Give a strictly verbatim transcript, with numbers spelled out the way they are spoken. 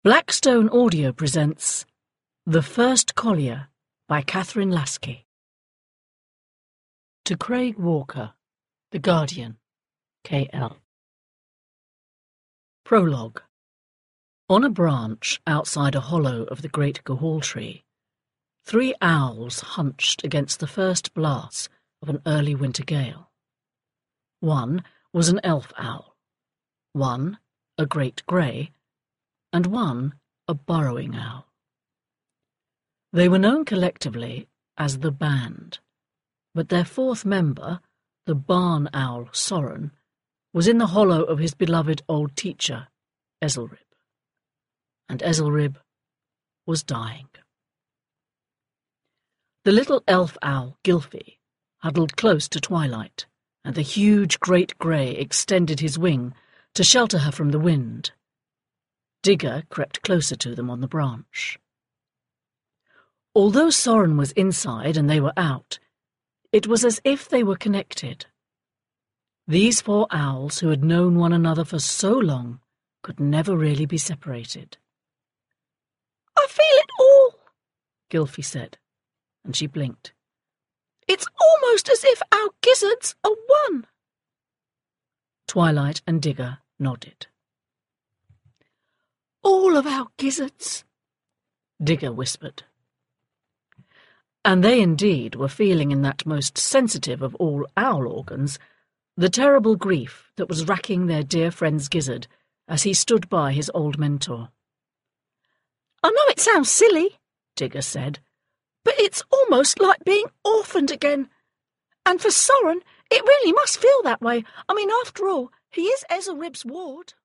Blackstone Audio presents The First Collier by Catherine Lasky. To Craig Walker, The Guardian, K L. Prologue. On a branch outside a hollow of the great gahul tree, three owls hunched against the first blasts of an early winter gale. One was an elf owl, one a great grey, and one a burrowing owl. They were known collectively as the Band, but their fourth member, the barn owl Soren, was in the hollow of his beloved old teacher, Ezelrib. And Ezelrib was dying. The little elf owl Gylfi huddled close to Twilight, and the huge great grey extended his wing to shelter her from the wind. Digger crept closer to them on the branch. Although Soren was inside and they were out, it was as if they were connected. These four owls, who had known one another for so long, could never really be separated. "I feel it all," Gylfi said, and she blinked. "It's almost as if our gizzards are one." Twilight and Digger nodded. "All of our gizzards," Digger whispered. And they indeed were feeling in that most sensitive of all owl organs the terrible grief that was racking their dear friend's gizzard as he stood by his old mentor. "I know it sounds silly," Digger said, "but it's almost like being orphaned again. And for Soren, it really must feel that way. I mean, after all, he is Ezelrib's ward."